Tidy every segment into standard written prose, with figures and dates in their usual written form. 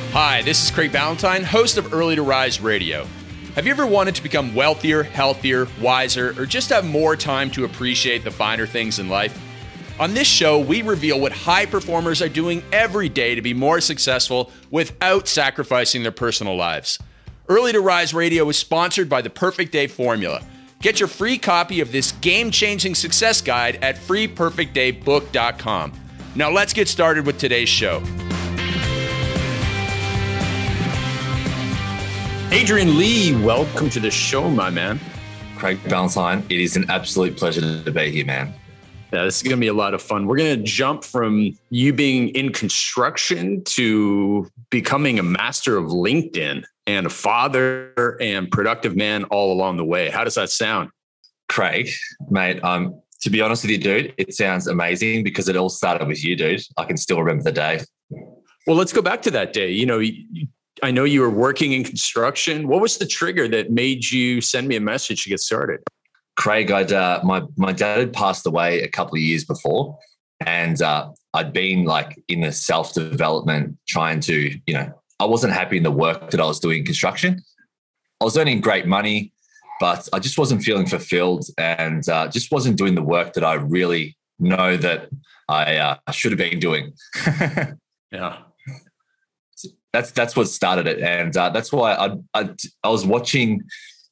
Hi, this is Craig Ballantyne, host of Early to Rise Radio. Have you ever wanted to become wealthier, healthier, wiser, or just have more time to appreciate the finer things in life? On this show, we reveal what high performers are doing every day to be more successful without sacrificing their personal lives. Early to Rise Radio is sponsored by the Perfect Day Formula. Get your free copy of this game-changing success guide at freeperfectdaybook.com. Now let's get started with today's show. Adrian Lee, welcome to the show, my man. Craig Ballantyne, it is an absolute pleasure to be here, man. Yeah, this is going to be a lot of fun. We're going to jump from you being in construction to becoming a master of LinkedIn and a father and productive man all along the way. How does that sound? Craig, mate, to be honest with you, dude, it sounds amazing because it all started with you, dude. I can still remember the day. Well, let's go back to that day. You know, I know you were working in construction. What was the trigger that made you send me a message to get started? Craig, my dad had passed away a couple of years before, and I'd been like in the self-development trying to, I wasn't happy in the work that I was doing in construction. I was earning great money, but I just wasn't feeling fulfilled and just wasn't doing the work that I really know that I should have been doing. Yeah. That's what started it. And that's why I was watching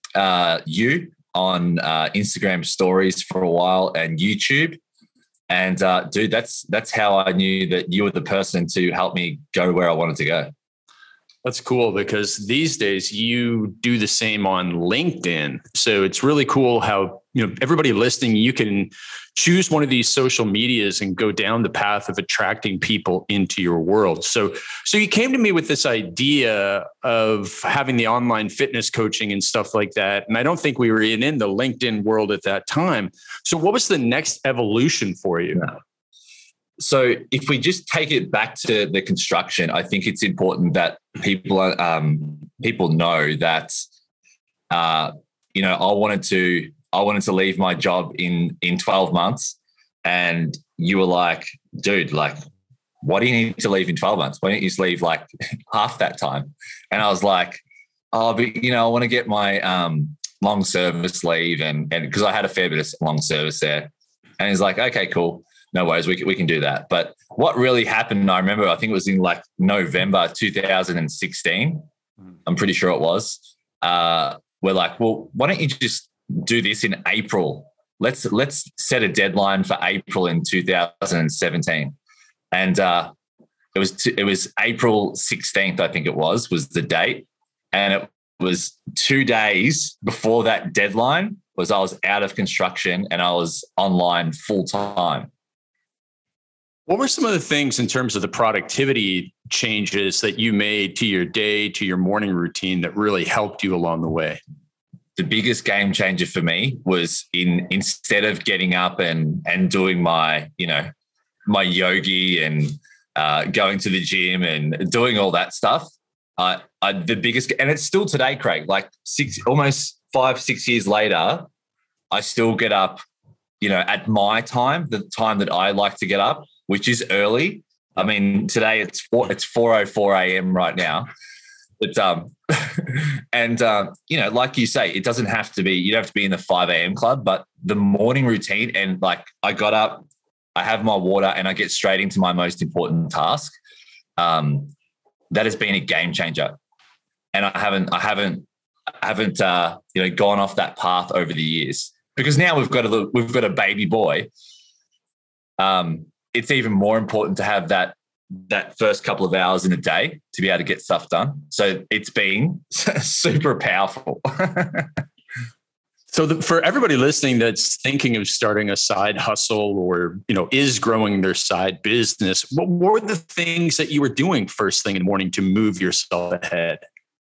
you on Instagram stories for a while and YouTube. And dude, that's how I knew that you were the person to help me go where I wanted to go. That's cool because these days you do the same on LinkedIn. So it's really cool how, everybody listening, you can choose one of these social medias and go down the path of attracting people into your world. So you came to me with this idea of having the online fitness coaching and stuff like that. And I don't think we were in the LinkedIn world at that time. So what was the next evolution for you? Yeah. So if we just take it back to the construction, I think it's important that people know that I wanted to leave my job in 12 months, and you were like, dude, like, why do you need to leave in 12 months? Why don't you just leave like half that time? And I was like, I want to get my long service leave, and because I had a fair bit of long service there, and he's like, okay, cool. No worries, we can do that. But what really happened, I remember, I think it was in like November 2016. I'm pretty sure it was. We're like, well, why don't you just do this in April? Let's set a deadline for April in 2017. And it was April 16th, I think it was the date. And it was 2 days before that deadline I was out of construction and I was online full time. What were some of the things in terms of the productivity changes that you made to your day, to your morning routine that really helped you along the way? The biggest game changer for me was instead of getting up and doing my yogi and going to the gym and doing all that stuff, the biggest, and it's still today, Craig, like almost 5-6 years later, I still get up, at my time, the time that I like to get up, which is early. I mean, today it's 4:04 a.m. right now. But like you say, it doesn't have to be, you don't have to be in the 5 a.m. club, but the morning routine, and like I got up, I have my water and I get straight into my most important task. That has been a game changer. And I haven't gone off that path over the years, because now we've got a baby boy. It's even more important to have that first couple of hours in a day to be able to get stuff done. So it's been super powerful. So for everybody listening that's thinking of starting a side hustle or, is growing their side business, what were the things that you were doing first thing in the morning to move yourself ahead?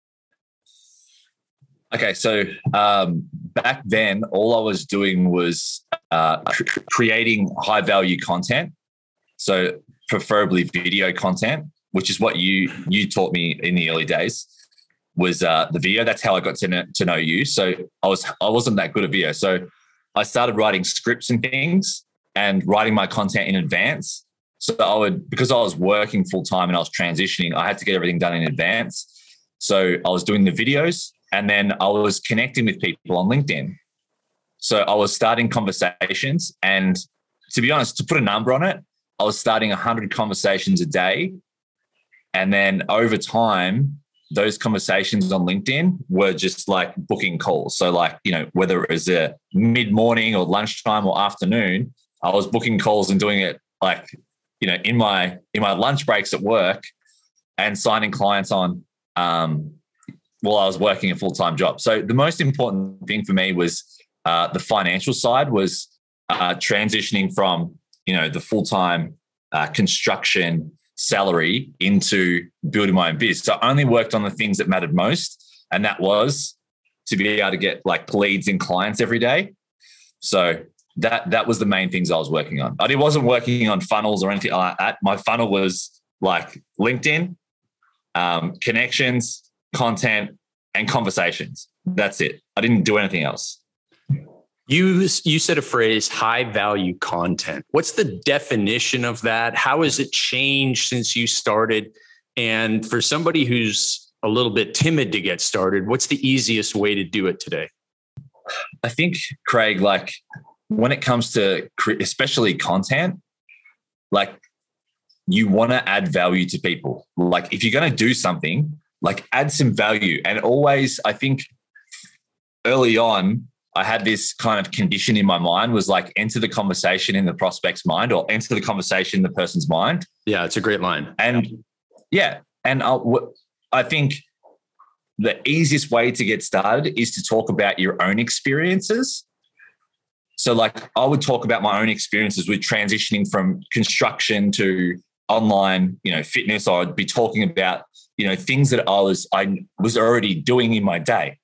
Okay, so back then, all I was doing was creating high-value content. So preferably video content, which is what you taught me in the early days, was the video. That's how I got to know you. So I wasn't that good at video. So I started writing scripts and things and writing my content in advance. So because I was working full time and I was transitioning, I had to get everything done in advance. So I was doing the videos and then I was connecting with people on LinkedIn. So I was starting conversations, and to be honest, to put a number on it, I was starting 100 conversations a day. And then over time, those conversations on LinkedIn were just like booking calls. So like, whether it was a mid-morning or lunchtime or afternoon, I was booking calls and doing it like, in my lunch breaks at work and signing clients on while I was working a full-time job. So the most important thing for me was the financial side was transitioning from, the full-time construction salary into building my own business. So I only worked on the things that mattered most, and that was to be able to get like leads and clients every day. So that was the main things I was working on. I wasn't working on funnels or anything like that. My funnel was like LinkedIn, connections, content, and conversations. That's it. I didn't do anything else. You said a phrase, high value content. What's the definition of that? How has it changed since you started? And for somebody who's a little bit timid to get started, what's the easiest way to do it today? I think, Craig, like when it comes to especially content, like you want to add value to people. Like if you're going to do something, like add some value. And always, I think early on, I had this kind of condition in my mind was like enter the conversation in the prospect's mind or enter the conversation in the person's mind. Yeah, it's a great line. And I think the easiest way to get started is to talk about your own experiences. So like I would talk about my own experiences with transitioning from construction to online, fitness. Or I'd be talking about, things that I was already doing in my day.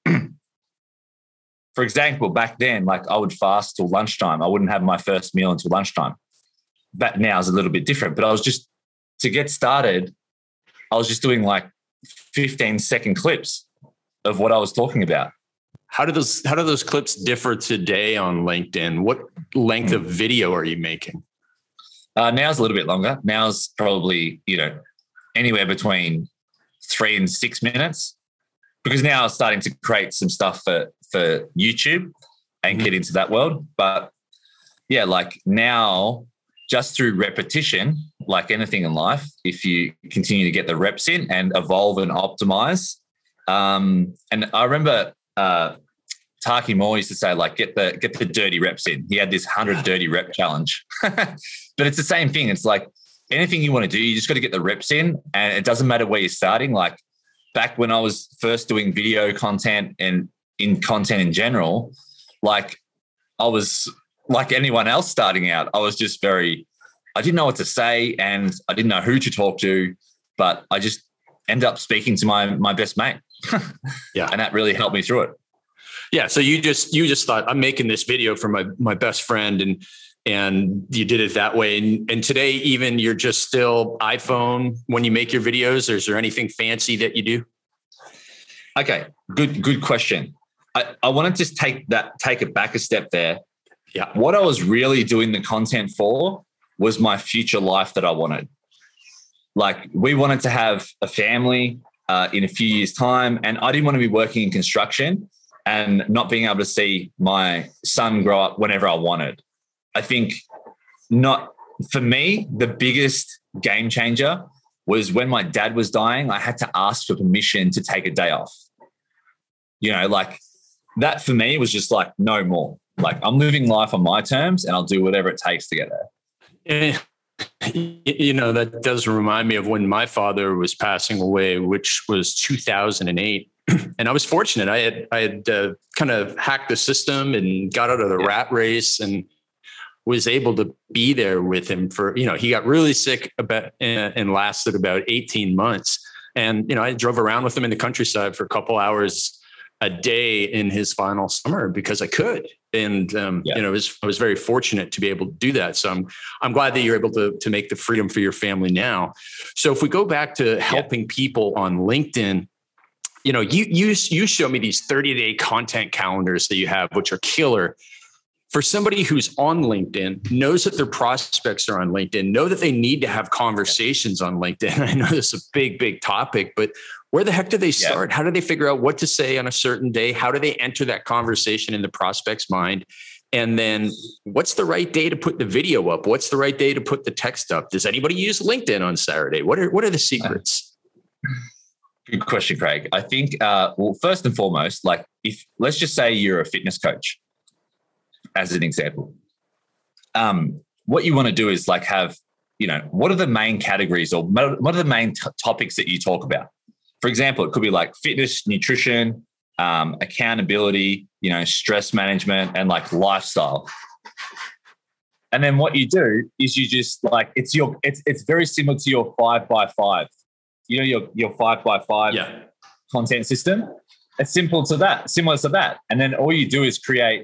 For example, back then, like I would fast till lunchtime. I wouldn't have my first meal until lunchtime. That now is a little bit different, but to get started, I was just doing like 15-second clips of what I was talking about. How do those clips differ today on LinkedIn? What length of video are you making? Now's a little bit longer. Now's probably, anywhere between 3 and 6 minutes, because now I'm starting to create some stuff for YouTube and get into that world. But yeah, like now just through repetition, like anything in life, if you continue to get the reps in and evolve and optimize. And I remember Taki Moore used to say, like, get the dirty reps in. He had this 100 dirty rep challenge. But it's the same thing. It's like anything you want to do, you just got to get the reps in, and it doesn't matter where you're starting. Like back when I was first doing video content and in content in general, like I was like anyone else starting out. I was just I didn't know what to say and I didn't know who to talk to, but I just ended up speaking to my best mate. Yeah. And that really helped me through it. Yeah. So you just thought, I'm making this video for my best friend, and you did it that way. And today, even you're just still iPhone when you make your videos, or is there anything fancy that you do? Okay. Good question. I want to just take it back a step there. Yeah. What I was really doing the content for was my future life that I wanted. Like we wanted to have a family in a few years' time, and I didn't want to be working in construction and not being able to see my son grow up whenever I wanted. I think for me, the biggest game changer was when my dad was dying, I had to ask for permission to take a day off. Like that for me was just like, no more. Like I'm living life on my terms and I'll do whatever it takes to get there. That does remind me of when my father was passing away, which was 2008. And I was fortunate. I had kind of hacked the system and got out of the rat race and was able to be there with him for, he got really sick and lasted about 18 months. And, I drove around with him in the countryside for a couple hours a day in his final summer because I could. And, I was very fortunate to be able to do that. So I'm glad that you're able to make the freedom for your family now. So if we go back to helping people on LinkedIn, you show me these 30-day content calendars that you have, which are killer. for somebody who's on LinkedIn, knows that their prospects are on LinkedIn, know that they need to have conversations on LinkedIn. I know this is a big, big topic, but where the heck do they start? Yeah. How do they figure out what to say on a certain day? How do they enter that conversation in the prospect's mind? And then what's the right day to put the video up? What's the right day to put the text up? Does anybody use LinkedIn on Saturday? What are the secrets? Good question, Craig. I think, well, first and foremost, like if let's just say you're a fitness coach, as an example, what you want to do is like have, what are the main categories or what are the main topics that you talk about? For example, it could be like fitness, nutrition, accountability, stress management, and like lifestyle. And then what you do is you just like, it's very similar to your 5x5, your 5x5 content system. It's similar to that. And then all you do is create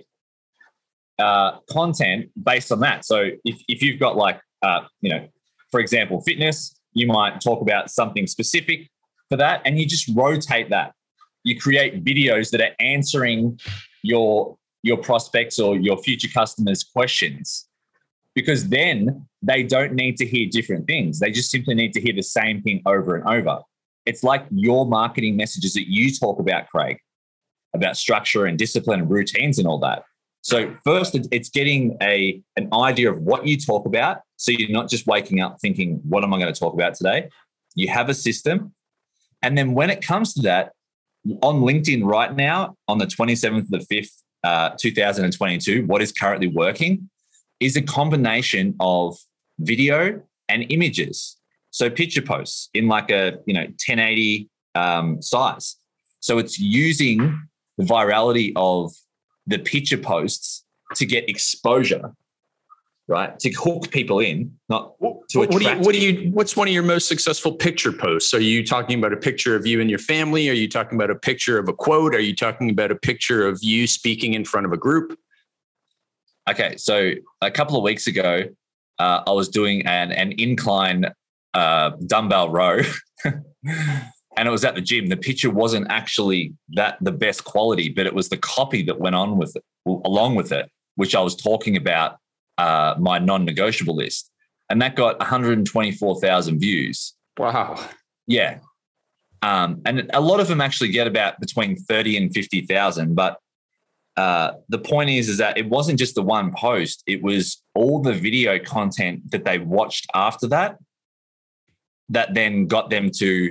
content based on that. So if you've got like, for example, fitness, you might talk about something specific for that, and you just rotate that. You create videos that are answering your prospects or your future customers' questions, because then they don't need to hear different things. They just simply need to hear the same thing over and over. It's like your marketing messages that you talk about, Craig, about structure and discipline and routines and all that. So first, it's getting an idea of what you talk about. So you're not just waking up thinking, what am I going to talk about today? You have a system. And then when it comes to that, on LinkedIn right now, on the 27th of the 5th, 2022, what is currently working is a combination of video and images. So picture posts in like a 1080 size. So it's using the virality of the picture posts to get exposure, right? To hook people in, not to attract. What's one of your most successful picture posts? Are you talking about a picture of you and your family? Are you talking about a picture of a quote? Are you talking about a picture of you speaking in front of a group? Okay, so a couple of weeks ago, I was doing an incline dumbbell row. And it was at the gym. The picture wasn't actually the best quality, but it was the copy that went on with it, along with it, which I was talking about my non-negotiable list. And that got 124,000 views. Wow. Yeah. And a lot of them actually get about between 30 and 50,000. But the point is that it wasn't just the one post. It was all the video content that they watched after that then got them to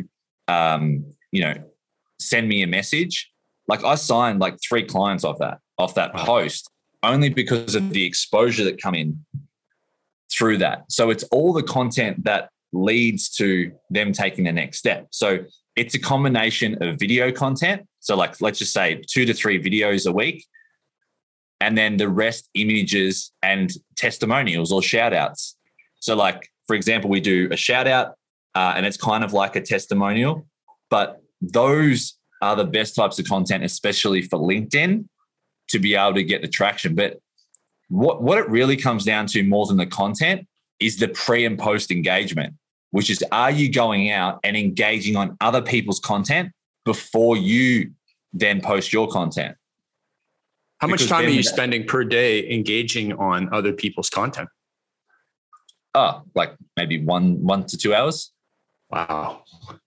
send me a message. Like I signed like 3 clients off that post only because of the exposure that come in through that. So it's all the content that leads to them taking the next step. So it's a combination of video content. So like, let's just say 2 to 3 videos a week, and then the rest images and testimonials or shout outs. So like, for example, we do a shout out, and it's kind of like a testimonial, but those are the best types of content, especially for LinkedIn, to be able to get the traction. But what it really comes down to more than the content is the pre and post engagement, which is, are you going out and engaging on other people's content before you then post your content? How much time are you spending per day engaging on other people's content? Oh, like maybe 1 to 2 hours. Wow.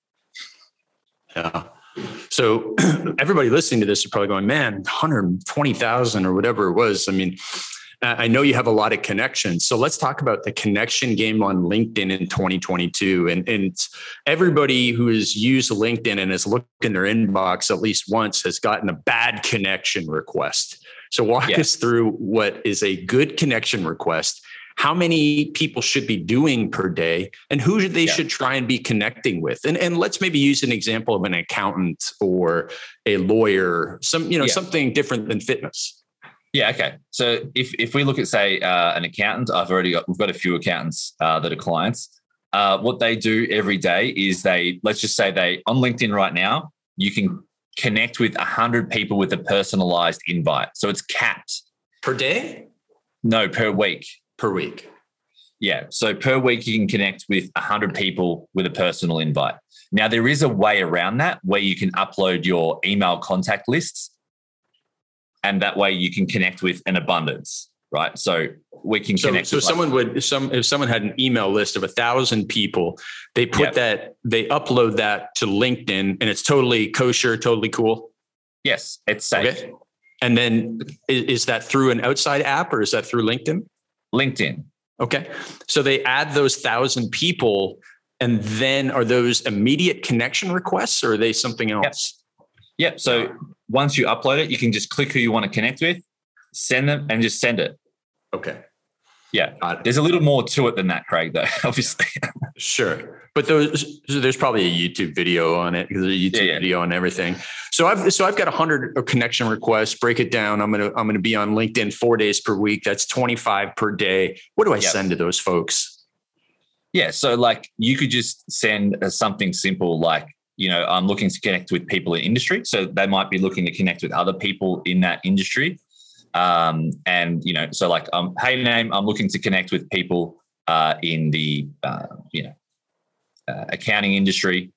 Yeah. So everybody listening to this is probably going, man, 120,000 or whatever it was. I mean, I know you have a lot of connections. So let's talk about the connection game on LinkedIn in 2022. And everybody who has used LinkedIn and has looked in their inbox at least once has gotten a bad connection request. So walk us through what is a good connection request, how many people should be doing per day, and who they should try and be connecting with. And let's maybe use an example of an accountant or a lawyer, something different than fitness. Yeah. Okay. So if we look at, say, an accountant, we've got a few accountants that are clients. What they do every day is let's just say on LinkedIn right now, you can connect with 100 people with a personalized invite. So it's capped. Per day? No, per week. Per week. Yeah. So per week, you can connect with 100 people with a personal invite. Now, there is a way around that where you can upload your email contact lists, and that way you can connect with an abundance. right? So we can connect. So if someone had an email list of 1,000 people, they put they upload that to LinkedIn, and it's totally kosher, totally cool. Yes, it's safe. Okay. And then is that through an outside app or is that through LinkedIn? LinkedIn. Okay. So they add those 1,000 people, and then are those immediate connection requests or are they something else? Yep. So once you upload it, you can just click who you want to connect with, send them, and just send it. Okay. Yeah. There's a little more to it than that, Craig, though, obviously. Sure. But there's probably a YouTube video on it because there's a YouTube video on everything. So I've got 100 connection requests. Break it down. I'm going to be on LinkedIn 4 days per week. That's 25 per day. What do I send to those folks? Yeah. So like you could just send something simple like, I'm looking to connect with people in industry. So they might be looking to connect with other people in that industry. So like, hey name, I'm looking to connect with people in the, accounting industry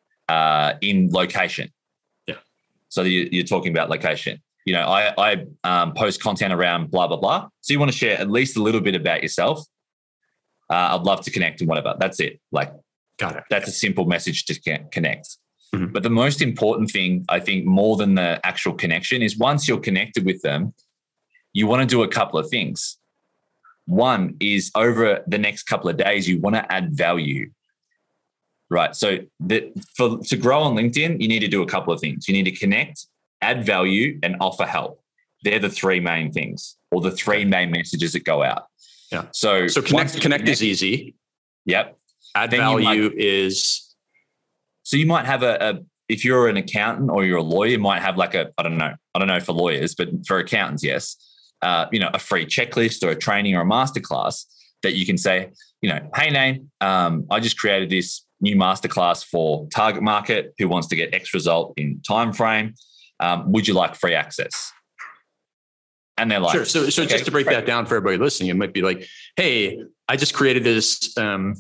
in location. Yeah. So you're talking about location. I post content around blah, blah, blah. So you want to share at least a little bit about yourself. I'd love to connect and whatever. That's it. Like, got it. That's a simple message to connect. Mm-hmm. But the most important thing, I think, more than the actual connection is once you're connected with them, you want to do a couple of things. One is over the next couple of days, you want to add value, right? So to grow on LinkedIn, you need to do a couple of things. You need to connect, add value, and offer help. They're the three main things or the three main messages that go out. Yeah. So connect is easy. Yep. Add value is. So you might have if you're an accountant or you're a lawyer, you might have like I don't know for lawyers, but for accountants, yes. A free checklist or a training or a masterclass that you can say, hey name, I just created this new masterclass for target market who wants to get X result in time frame. Would you like free access? And they're like, sure. So okay, just to break that down for everybody listening, it might be like, hey, I just created this,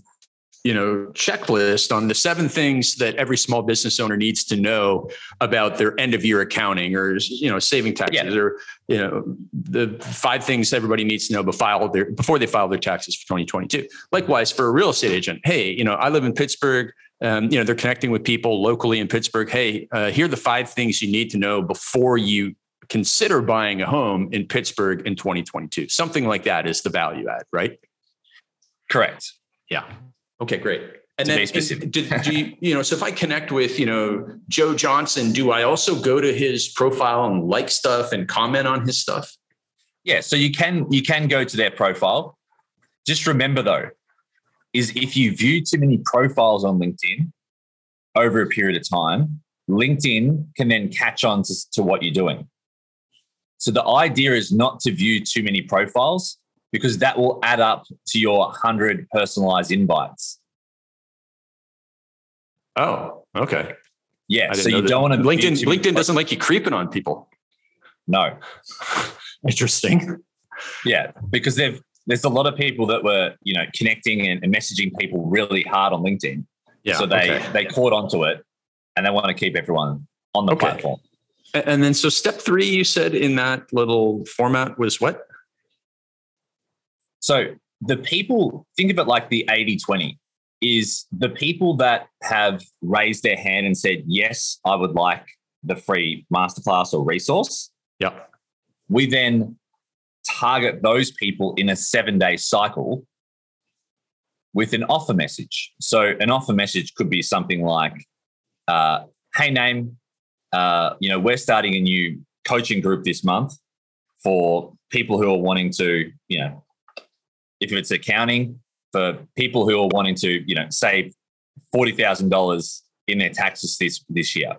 checklist on the 7 things that every small business owner needs to know about their end of year accounting or, saving taxes or, the 5 things everybody needs to know before they file their taxes for 2022. Likewise, for a real estate agent, hey, I live in Pittsburgh. They're connecting with people locally in Pittsburgh. Hey, here are the 5 things you need to know before you consider buying a home in Pittsburgh in 2022. Something like that is the value add, right? Correct. Yeah. Okay, great. And then so if I connect with, Joe Johnson, do I also go to his profile and like stuff and comment on his stuff? Yeah. So you can go to their profile. Just remember though, is if you view too many profiles on LinkedIn over a period of time, LinkedIn can then catch on to what you're doing. So the idea is not to view too many profiles because that will add up to your 100 personalized invites. Oh, okay. Yeah. So you don't want to. LinkedIn doesn't like you creeping on people. No. Interesting. Yeah, because there's a lot of people that were connecting and messaging people really hard on LinkedIn. Yeah. So they caught onto it, and they want to keep everyone on the platform. And then, so step 3, you said in that little format was what? So the people, think of it like the 80-20, is the people that have raised their hand and said, yes, I would like the free masterclass or resource. Yeah. We then target those people in a 7-day cycle with an offer message. So an offer message could be something like, hey name, we're starting a new coaching group this month for people who are wanting to, if it's accounting, for people who are wanting to, save $40,000 in their taxes this year.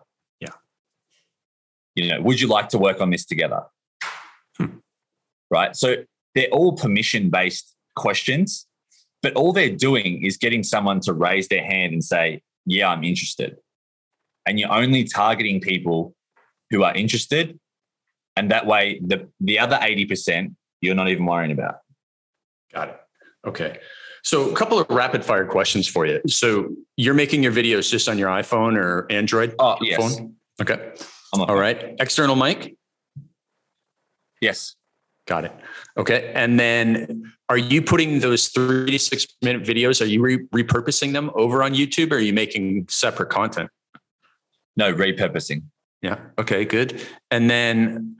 Yeah. Would you like to work on this together? Right. So they're all permission-based questions, but all they're doing is getting someone to raise their hand and say, yeah, I'm interested. And you're only targeting people who are interested. And that way, the other 80%, you're not even worrying about. Got it. Okay. So a couple of rapid fire questions for you. So you're making your videos just on your iPhone or Android yes. phone? Okay. All right. External mic? Yes. Got it. Okay. And then are you putting those 3 to 6 minute videos, are you repurposing them over on YouTube, or are you making separate content? No, repurposing. Yeah. Okay, good. And then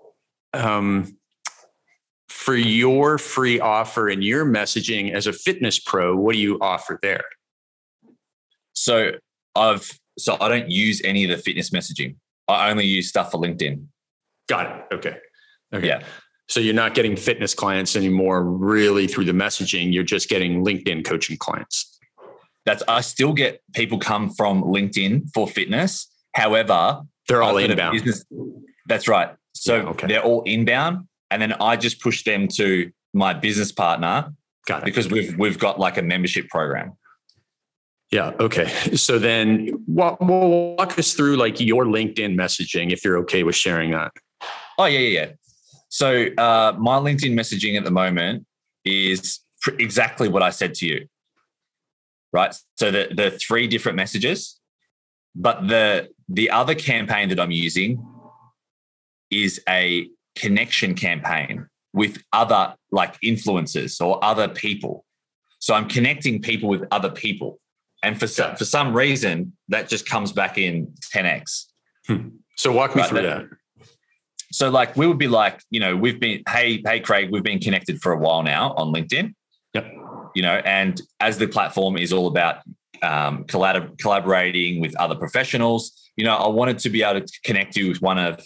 for your free offer and your messaging as a fitness pro, what do you offer there? So I don't use any of the fitness messaging. I only use stuff for LinkedIn. Got it. Okay. Yeah. So you're not getting fitness clients anymore really through the messaging. You're just getting LinkedIn coaching clients. I still get people come from LinkedIn for fitness. However, they're all inbound. That's right. So They're all inbound. And then I just push them to my business partner. Got it. Because we've got like a membership program. Yeah. Okay. So then walk us through like your LinkedIn messaging, if you're okay with sharing that. Oh, yeah. So my LinkedIn messaging at the moment is exactly what I said to you, right? So the 3 different messages, but the other campaign that I'm using is a connection campaign with other like influencers or other people. So I'm connecting people with other people. And for some reason, that just comes back in 10x. So walk me through that. So like we would be like, hey, Craig, we've been connected for a while now on LinkedIn. Yep. And as the platform is all about collaborating with other professionals, I wanted to be able to connect you with one of,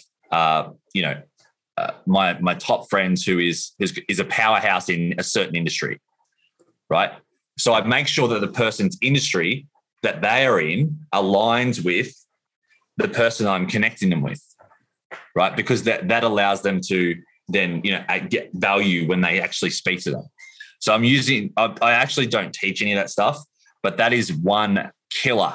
my top friends who is a powerhouse in a certain industry, right? So I make sure that the person's industry that they are in aligns with the person I'm connecting them with, right? Because that allows them to then, get value when they actually speak to them. So I actually don't teach any of that stuff, but that is one killer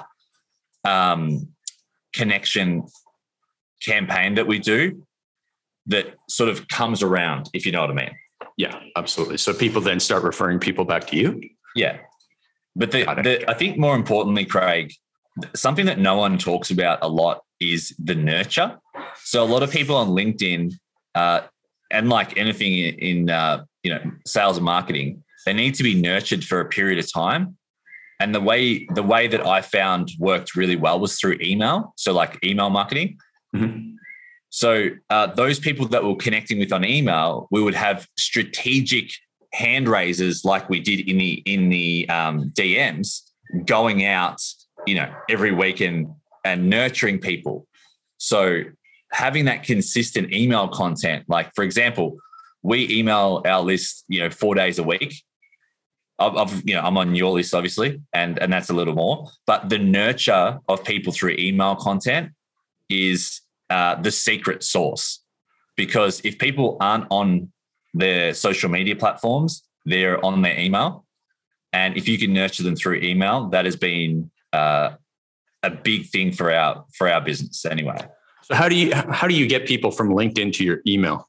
connection campaign that we do that sort of comes around, if you know what I mean. Yeah, absolutely. So people then start referring people back to you? Yeah. But I think more importantly, Craig, something that no one talks about a lot is the nurture. So a lot of people on LinkedIn, and like anything in sales and marketing, they need to be nurtured for a period of time. And the way that I found worked really well was through email. So like email marketing. Mm-hmm. So those people that we're connecting with on email, we would have strategic hand raises like we did in the DMs, going out, every week and nurturing people. So having that consistent email content, like for example, we email our list, 4 days a week. I'm on your list, obviously, and that's a little more. But the nurture of people through email content is the secret sauce, because if people aren't on their social media platforms, they're on their email, and if you can nurture them through email, that has been a big thing for our business anyway. So how do you get people from LinkedIn to your email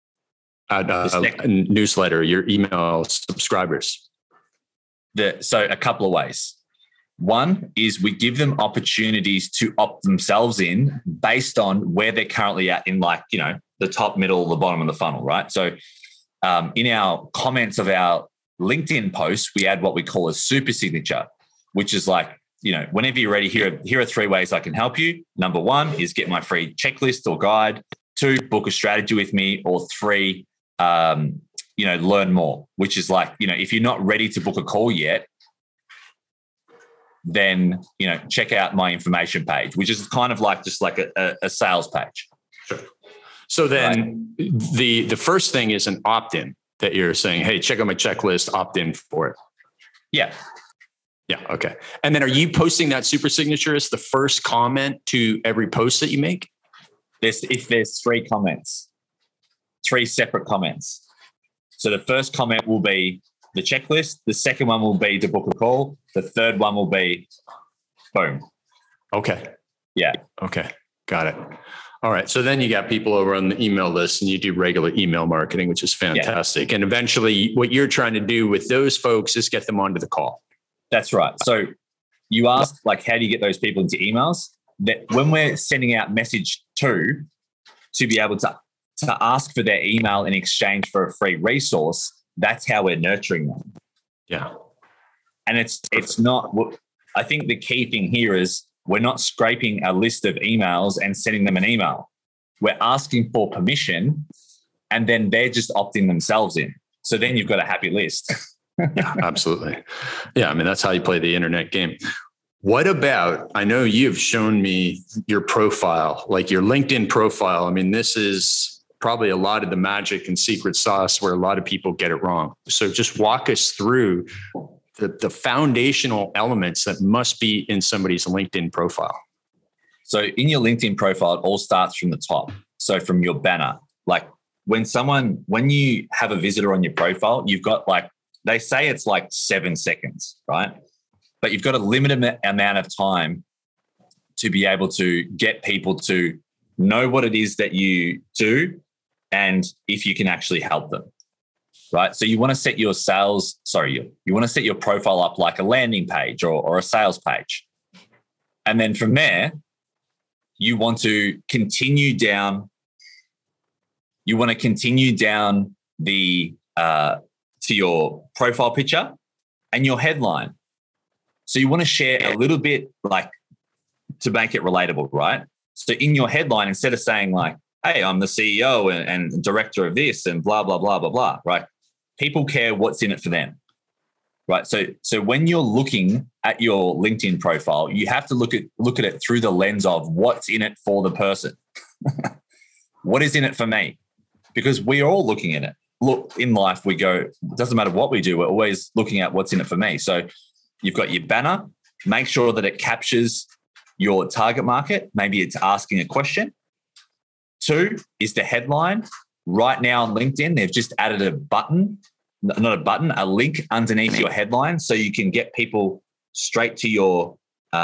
newsletter, your email subscribers? So a couple of ways. One is we give them opportunities to opt themselves in based on where they're currently at in the top, middle, the bottom of the funnel, right? So in our comments of our LinkedIn posts, we add what we call a super signature, which is like, whenever you're ready, here are 3 ways I can help you. Number 1 is get my free checklist or guide. 2, book a strategy with me. Or 3, learn more, which is like, if you're not ready to book a call yet, then, check out my information page, which is kind of like just like a sales page. Sure. So then the first thing is an opt-in that you're saying, hey, check out my checklist, opt in for it. Yeah. Yeah. Okay. And then are you posting that super signature as the first comment to every post that you make? If there's 3 comments, 3 separate comments. So the first comment will be the checklist. The second one will be to book a call. The third one will be boom. Okay. Yeah. Okay. Got it. All right. So then you got people over on the email list and you do regular email marketing, which is fantastic. Yeah. And eventually what you're trying to do with those folks is get them onto the call. That's right. So you asked, how do you get those people into emails? That when we're sending out message 2 to be able to to ask for their email in exchange for a free resource, that's how we're nurturing them. Yeah. And it's not, I think the key thing here is we're not scraping a list of emails and sending them an email. We're asking for permission, and then they're just opting themselves in. So then you've got a happy list. Yeah, absolutely. Yeah. I mean, that's how you play the internet game. What about, I know you've shown me your profile, like your LinkedIn profile. I mean, this is probably a lot of the magic and secret sauce where a lot of people get it wrong. So just walk us through the foundational elements that must be in somebody's LinkedIn profile. So in your LinkedIn profile, it all starts from the top. So from your banner, like when you have a visitor on your profile, you've got they say it's 7 seconds, right? But you've got a limited amount of time to be able to get people to know what it is that you do and if you can actually help them, right? So you want to set your you want to set your profile up like a landing page or a sales page. And then from there, you want to continue down the to your profile picture and your headline. So you want to share a little bit to make it relatable, right? So in your headline, instead of saying hey, I'm the CEO and director of this and blah, blah, blah, blah, blah, right? People care what's in it for them, right? So when you're looking at your LinkedIn profile, you have to look at it through the lens of what's in it for the person. What is in it for me? Because we're all looking at it. Look, in life, we go, it doesn't matter what we do, we're always looking at what's in it for me. So you've got your banner, make sure that it captures your target market. Maybe it's asking a question. 2 is the headline. Right now on LinkedIn, they've just added a link underneath your headline so you can get people straight to your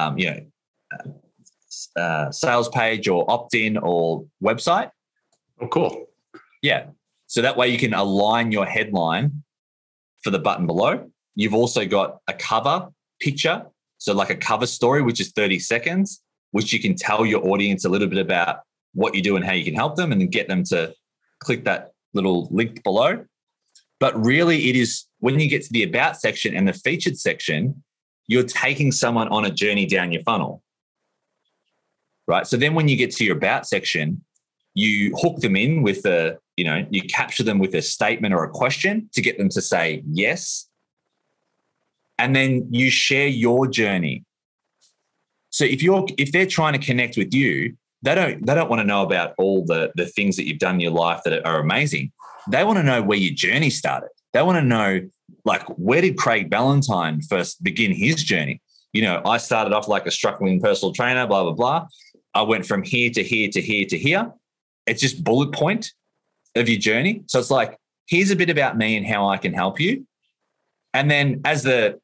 sales page or opt-in or website. Oh, cool. Yeah. So that way you can align your headline for the button below. You've also got a cover picture. So like a cover story, which is 30 seconds, which you can tell your audience a little bit about what you do and how you can help them and then get them to click that little link below. But really it is when you get to the about section and the featured section, you're taking someone on a journey down your funnel, right? So then when you get to your about section, you hook them in with you capture them with a statement or a question to get them to say yes. And then you share your journey. So if they're trying to connect with you, they don't want to know about all the things that you've done in your life that are amazing. They want to know where your journey started. They want to know, where did Craig Ballantyne first begin his journey? I started off like a struggling personal trainer, blah, blah, blah. I went from here to here to here to here. It's just bullet point of your journey. So it's here's a bit about me and how I can help you. And then as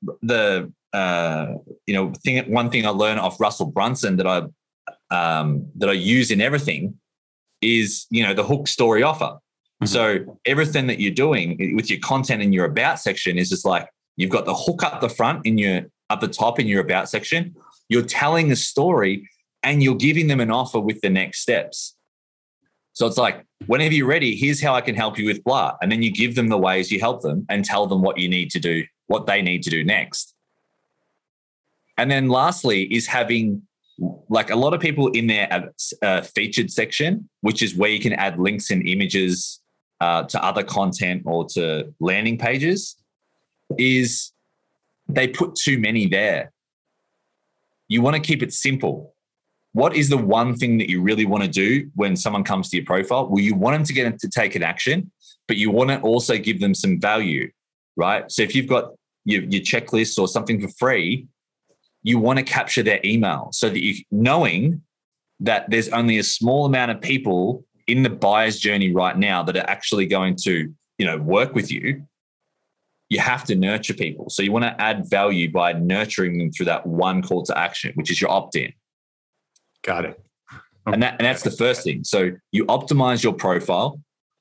one thing I learned off Russell Brunson that I use in everything is, the hook story offer. Mm-hmm. So everything that you're doing with your content in your about section is just you've got the hook up the front up the top in your about section. You're telling a story and you're giving them an offer with the next steps. So it's whenever you're ready, here's how I can help you with blah. And then you give them the ways you help them and tell them what you need to do, what they need to do next. And then lastly is having a lot of people in their featured section, which is where you can add links and images to other content or to landing pages, is they put too many there. You want to keep it simple. What is the one thing that you really want to do when someone comes to your profile? Well, you want them to get them to take an action, but you want to also give them some value, right? So if you've got your checklist or something for free, you want to capture their email so that knowing that there's only a small amount of people in the buyer's journey right now that are actually going to, work with you. You have to nurture people. So you want to add value by nurturing them through that one call to action, which is your opt-in. Got it. Okay. And that's the first thing. So you optimize your profile.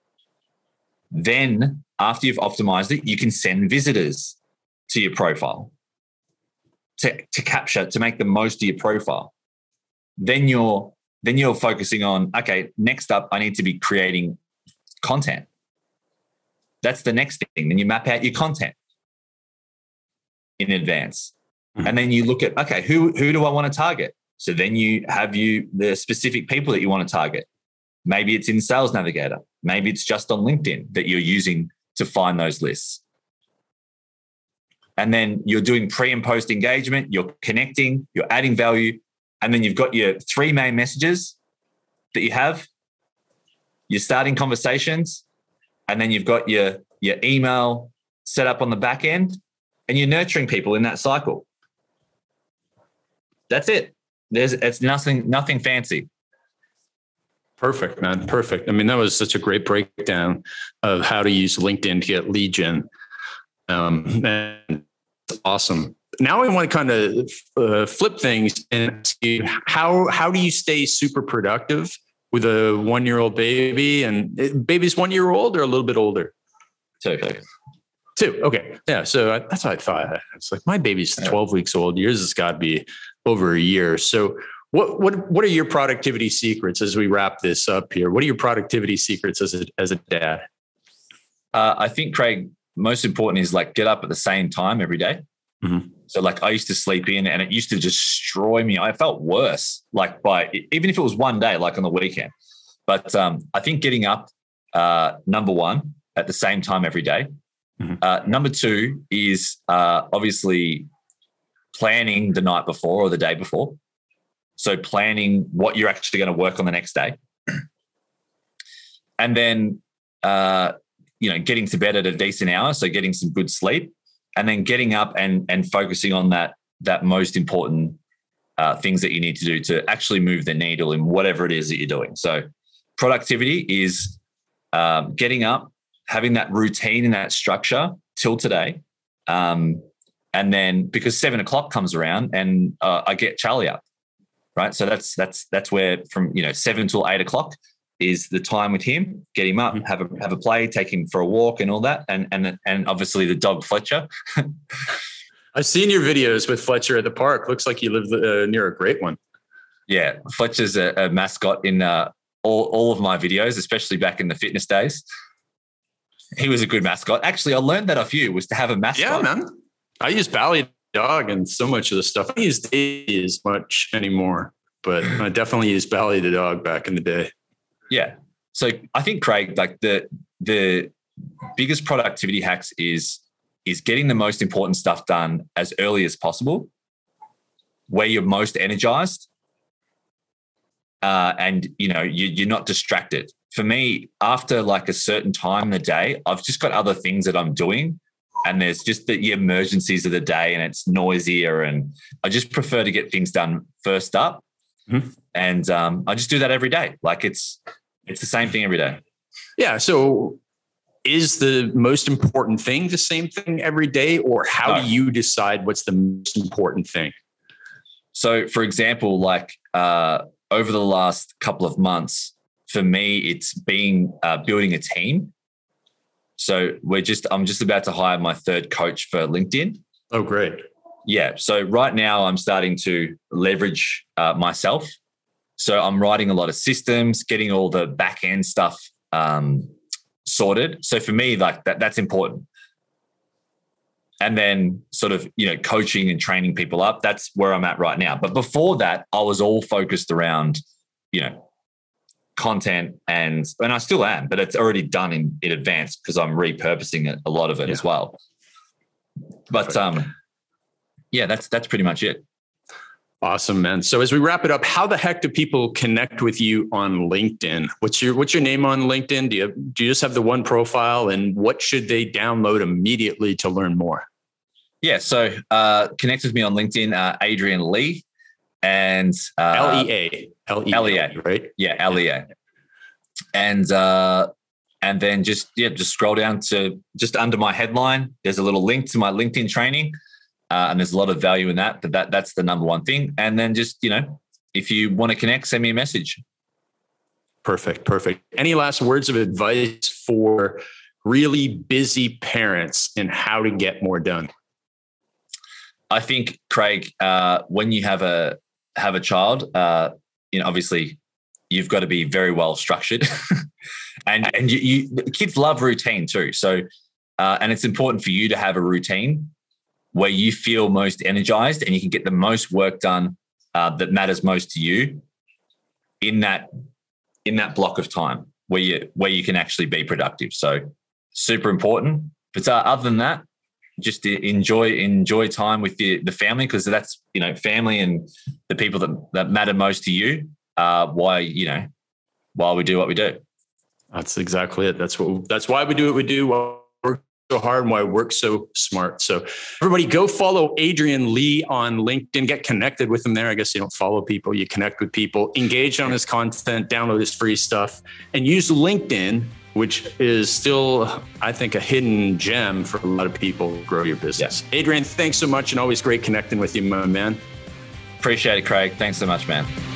Then after you've optimized it, you can send visitors to your profile to make the most of your profile. Then you're focusing on, okay, next up, I need to be creating content. That's the next thing. Then you map out your content in advance. Mm-hmm. And then you look at, okay, who do I want to target? So then you have the specific people that you want to target. Maybe it's in Sales Navigator. Maybe it's just on LinkedIn that you're using to find those lists. And then you're doing pre and post engagement, you're connecting, you're adding value. And then you've got your 3 main messages that you have. You're starting conversations. And then you've got your email set up on the back end, and you're nurturing people in that cycle. That's it. It's nothing fancy. Perfect, man. Perfect. I mean, that was such a great breakdown of how to use LinkedIn to get lead gen. And awesome. Now I want to kind of flip things and ask you, how do you stay super productive with a 1-year-old baby? And baby's 1 year old or a little bit older? 2. 2. Okay. Yeah. So that's what I thought. It's like my baby's 12 weeks old. Yours has got to be over a year. So what are your productivity secrets as we wrap this up here? What are your productivity secrets as a dad? I think, Craig, most important is like get up at the same time every day. Mm-hmm. So like I used to sleep in and it used to destroy me. I felt worse, like even if it was one day, like on the weekend. But I think getting up, number one, at the same time every day. Mm-hmm. Number 2 is obviously planning the night before or the day before. So planning what you're actually going to work on the next day. And then, getting to bed at a decent hour. So getting some good sleep. And then getting up and focusing on that most important things that you need to do to actually move the needle in whatever it is that you're doing. So productivity is getting up, having that routine and that structure till today. And then because 7 o'clock comes around and I get Charlie up, right? So that's where from 7 till 8 o'clock is the time with him, get him up, have a play, take him for a walk and all that. And obviously the dog Fletcher. I've seen your videos with Fletcher at the park. Looks like you live near a great one. Yeah. Fletcher's a mascot in all of my videos, especially back in the fitness days. He was a good mascot. Actually, I learned that off you was to have a mascot. Yeah, man. I use Bally Dog and so much of the stuff. I don't use Daisy as much anymore, but I definitely used Bally the dog back in the day. Yeah. So I think, Craig, like the biggest productivity hacks is getting the most important stuff done as early as possible, where you're most energized, and you're not distracted. For me, after like a certain time in the day, I've just got other things that I'm doing, and there's just the emergencies of the day, and it's noisier, and I just prefer to get things done first up. Mm-hmm. And I just do that every day. Like it's the same thing every day. Yeah. So is the most important thing the same thing every day, or how do you decide what's the most important thing? So for example, like over the last couple of months, for me, it's been building a team. So I'm just about to hire my 3rd coach for LinkedIn. Oh, great. Yeah. So right now I'm starting to leverage myself. So I'm writing a lot of systems, getting all the back end stuff sorted. So for me, like that's important. And then sort of, coaching and training people up, that's where I'm at right now. But before that, I was all focused around, content and I still am, but it's already done in advance because I'm repurposing a lot of it as well. But that's pretty much it. Awesome, man. So as we wrap it up, how the heck do people connect with you on LinkedIn? What's your name on LinkedIn? Do you just have the one profile, and what should they download immediately to learn more? Yeah. So connect with me on LinkedIn, Adrian Lee, and LEA, right? Yeah. LEA. And then just scroll down to just under my headline. There's a little link to my LinkedIn training. And there's a lot of value in that, but that's the number one thing. And then just, if you want to connect, send me a message. Perfect. Any last words of advice for really busy parents and how to get more done? I think, Craig, when you have a child, obviously you've got to be very well structured And kids love routine too. So, and it's important for you to have a routine where you feel most energized and you can get the most work done that matters most to you in that block of time where you can actually be productive. So super important. But other than that, just enjoy time with the family, because that's, family and the people that matter most to you. Why we do what we do. That's exactly it. That's why we do what we do. Why we work so hard and why we work so smart. So everybody go follow Adrian Lee on LinkedIn, get connected with him there. I guess you don't follow people, you connect with people, engage on his content, download his free stuff, and use LinkedIn, which is still, I think, a hidden gem for a lot of people to grow your business. Yeah. Adrian, thanks so much, and always great connecting with you, my man. Appreciate it, Craig. Thanks so much, man.